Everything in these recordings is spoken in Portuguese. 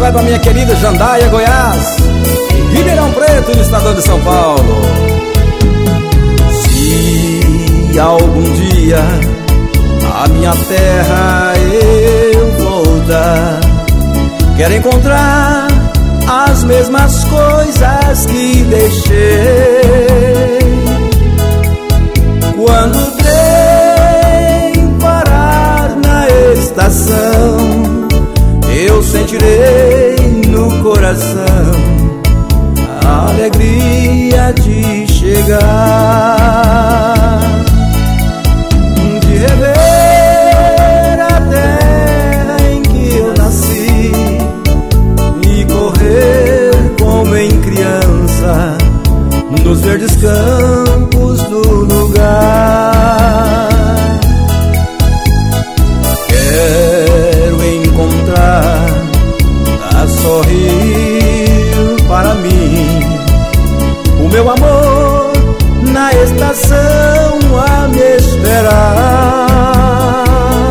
vai pra minha querida Jandaia, Goiás, e Ribeirão Preto, no estado de São Paulo. Se algum dia a minha terra eu voltar, quero encontrar as mesmas coisas que deixei. Quando trem parar na estação, eu sentirei no coração a alegria de chegar, de rever a terra em que eu nasci e correr como em criança nos verdes campos do lugar. Quero encontrar a sorrir para mim o meu amor na estação a me esperar.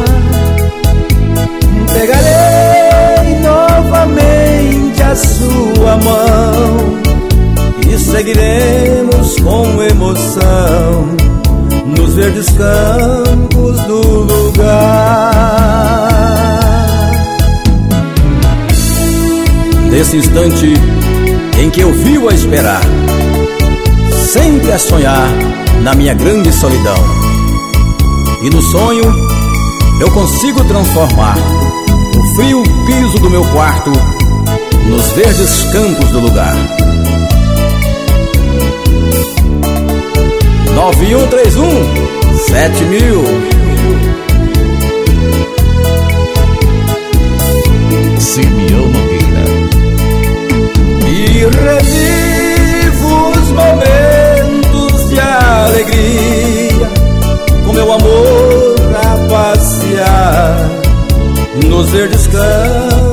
Pegarei novamente a sua mão e seguiremos com emoção nos verdes campos do lugar. Nesse instante em que eu vivo a esperar, sempre a sonhar na minha grande solidão, e no sonho eu consigo transformar o frio piso do meu quarto nos verdes campos do lugar. 9131-7000. Simeão Nogueira. E revivo os momentos de alegria com meu amor a passear nos verdes campos